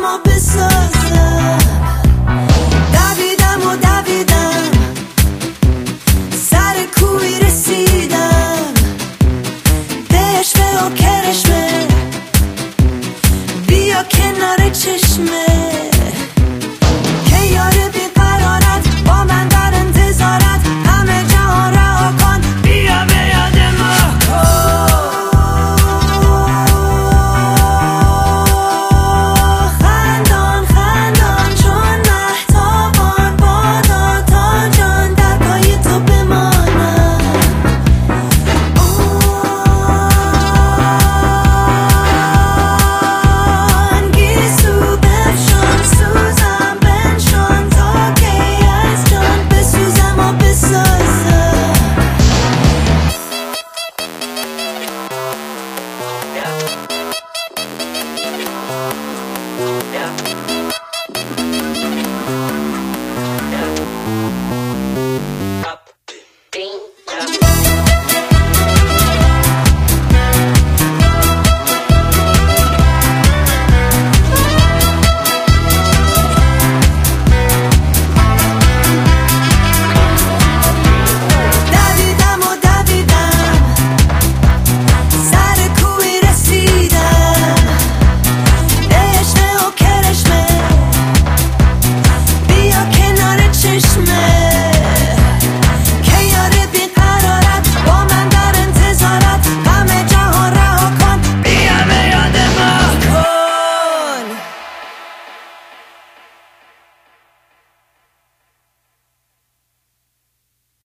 و بسازم. دویدم و دویدم سر کوی رسیدم، دشمه و کرشمه بیا کنار چشمه که یار بیقرارت با من در انتظارت، همه جهان رها کن بیا به یاد ما کن. خندان خندان چون مهتابان بادا تا جان در پای تو بمانم. آن گیسو بفشان سوزم بنشان تا کی از جان بسوزم و بسازم. Yeah.